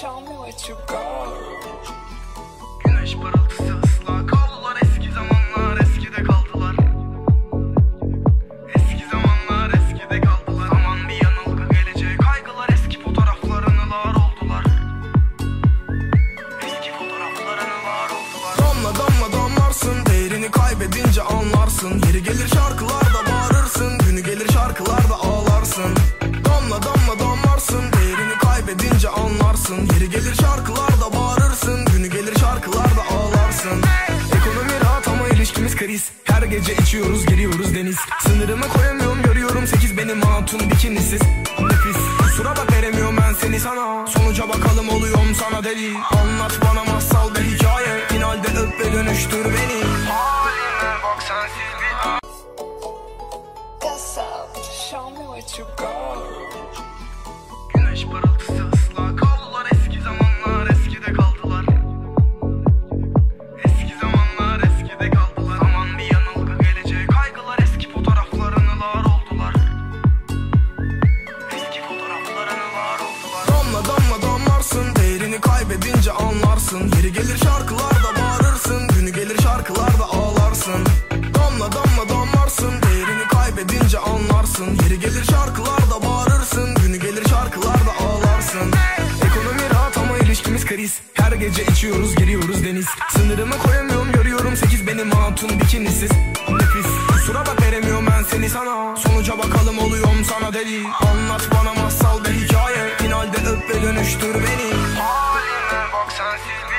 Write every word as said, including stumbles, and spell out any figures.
show me what you got. Güneş parıltısı ıslak kaldılar, eski zamanlar eskide kaldılar. Eski zamanlar eskide kaldılar. Zaman bir yanılgı, gelecek kaygılar, eski fotoğraflar anılar oldular. Eski fotoğraflar anılar oldular. Damla damla damlarsın, değerini kaybedince anlarsın. Yeri gelir şarkılarda bağırırsın, günü gelir şarkılarda ağlarsın. Damla damla damlarsın, değerini kaybedince anlarsın. Yeri gelir şarkılarda bağırırsın, günü gelir şarkılarda ağlarsın. Ekonomi rahat ama ilişkimiz kriz. Her gece içiyoruz, giriyoruz deniz. Sınırımı koyamıyorum, görüyorum sekiz benim hatun bikinisiz. Nefis, kusura bak veremiyorum ben seni sana. Sonuca bakalım oluyorum sana deli. Anlat bana masal bir hikaye, finalde öp ve dönüştür beni. Haline bak sensiz bir an. What's up? Show me what you got. Güneş parıltısı ıslak kaldılar, eski zamanlar eskide kaldılar. Eski zamanlar eskide kaldılar. Zaman bir yanılgı, gelecek kaygılar, eski fotoğraflar anılar oldular. Eski fotoğraflar anılar oldular. Damla damla damlarsın, değerini kaybedince anlarsın. Yeri gelir şarkılarda bağırırsın, günü gelir şarkılarda ağlarsın. Damla damla damlarsın, değerini kaybedince anlarsın. Yeri gelir şarkılarda bağırırsın, günü gelir şarkılarda ağlarsın. Ekonomi rahat ama ilişkimiz kriz. Her gece içiyoruz, giriyoruz deniz. Sınırımı koyamıyorum, görüyorum sekiz benim hatun bikinisiz. Nefis, kusura bak veremiyorum ben seni sana. Sonuca bakalım oluyorum sana deli. Anlat bana masal bir hikaye, finalde öp ve dönüştür beni. Haline bak sensiz